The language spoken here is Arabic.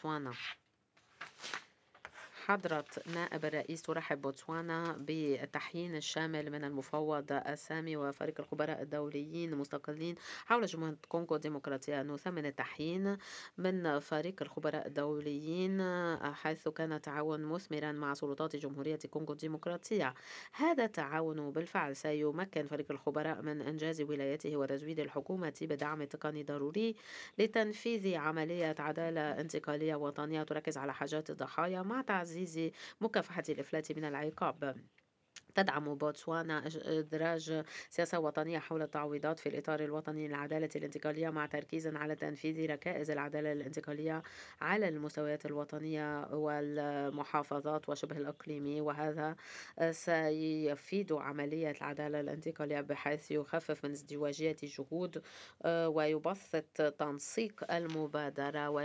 بوتسوانا. حضرة نائب الرئيس ترحب بوتسوانا بالتحيين الشامل من المفوض السامي وفريق الخبراء الدوليين المستقلين حول جمهورية كونغو الديمقراطية. نثمن التحيين من فريق الخبراء الدوليين حيث كان التعاون مثمرا مع سلطات جمهورية كونغو الديمقراطية. هذا التعاون بالفعل سيمكن فريق الخبراء من إنجاز ولايته وتزويد الحكومة بدعم تقني ضروري لتنفيذ عملية عدالة انتقالية وطنية تركز على حاجات الضحايا مع تعزيز مكافحة الإفلات من العقاب. تدعم بوتسوانا إدراج سياسة وطنية حول التعويضات في الإطار الوطني للعدالة الانتقالية مع تركيز على تنفيذ ركائز العدالة الانتقالية على المستويات الوطنية والمحافظات وشبه الإقليمي، وهذا سيفيد عملية العدالة الانتقالية بحيث يخفف من ازدواجية الجهود ويبسط تنسيق المبادرة